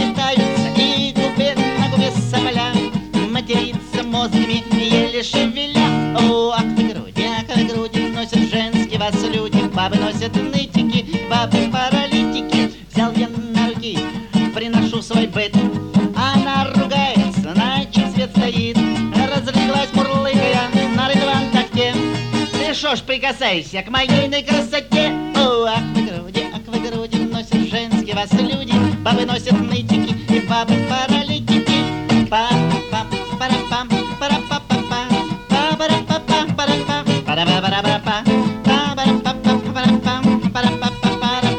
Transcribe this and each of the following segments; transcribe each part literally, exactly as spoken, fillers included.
питаются и губе на губе соболя, материться мозгами еле шевеля. О, ах вы груди, ах вы груди, носят женские вас люди. Бабы носят нытики, бабы паралитики. Взял я на руки, приношу свой быт. Она ругается, на чем свет стоит. Разлеглась, мурлыкая на рыдван такте. Ты шо ж прикасайся к моей красоте? О, ах вы груди, ах вы груди, носят женские вас люди. Бабы носят нытики и бабы паралитики. Па-пам, пара-пам, пара-па-па-па, па-пара-па-пам, пара-па, пара-па-пара-па-па, па-пара-па-пам, пара-пам, пара-па-па-пара,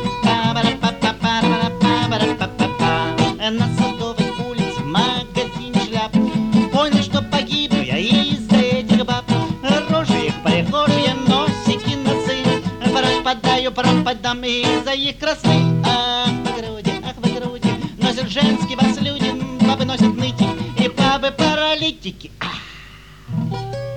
па-пара-па-па-пара-па-пара-па-па-па. На Садовой улице в магазине шляп понял, что погиб я из-за этих баб. Рожи их прихожие, носики, носы. Пропадаю, пропадам из-за их красы. Ах вы груди, ах вы груди, носят женские вас люди. Бабы носят нытики и бабы паралитики. Ах.